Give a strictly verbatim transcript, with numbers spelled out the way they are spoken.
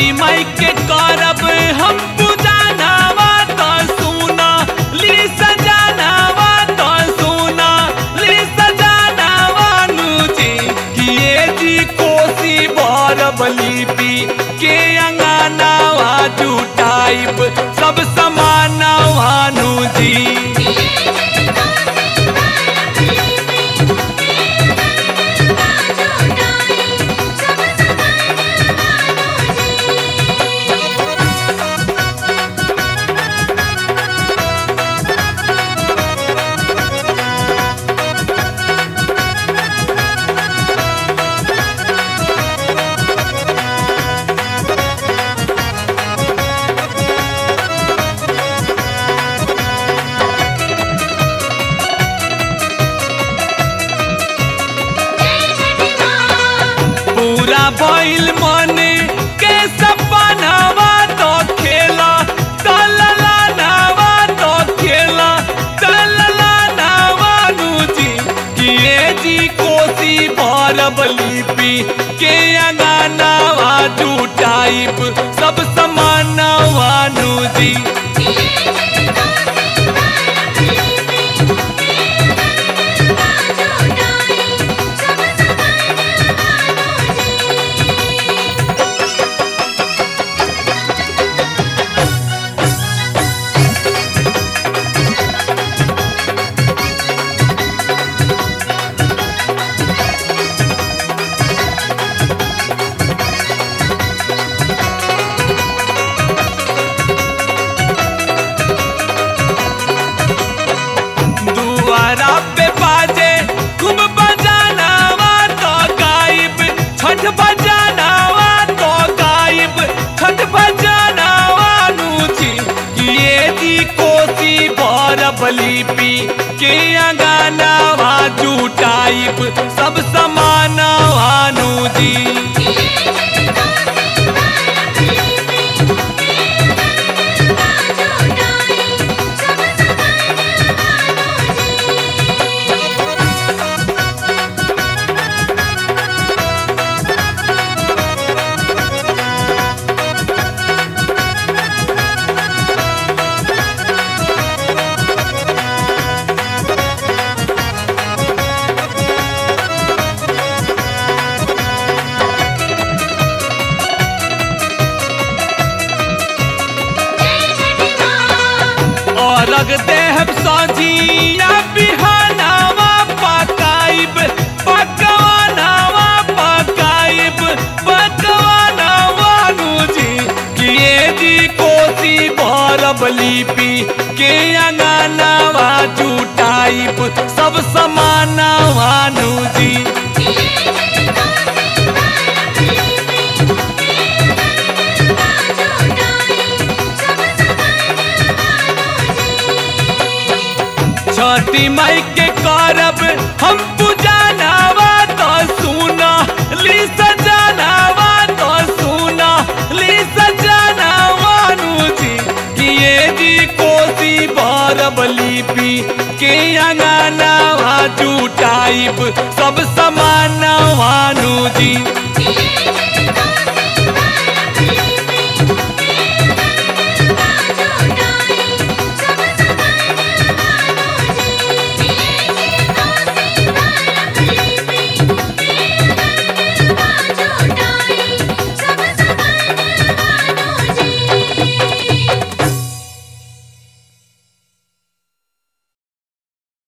छठी माई के करब हम पूजनावा तो सुना ली सजनावा तो सुना ली सजनावा नुजी किए जी कोसी भरब लिपि के अंगनावा जुटाइब सब समानवा नुजी पूरा बैल मन के सपनावा तो खेला तलला नावा तो खेला तलला नावा नुजी किए जी कोसी भरब लिपि के अंगनावा जुटाइब सब समानवा नुजी दुआरा पे बाजे खूब बजानावा तो गायब छठ बजानावा तो गायब छठ बजानावा नुजी किए जी कोसी भरब लिपि के अंगनावा जुटाइब सब समानवा नुजी रग देहब सजिया बिहानावा पकाइब पकवानावा पकाइब पकवानावा नुजी किए जी कोसी भरब लिपि के अंगनावा जुटाइब सब समानवा नुजी छठी माई के करब हम पूजनावा तो सुना ली सजनावा तो सुना ली सजनावा नुजी किए जी कोसी भरब लिपि के अंगनावा जुटाइब सब समान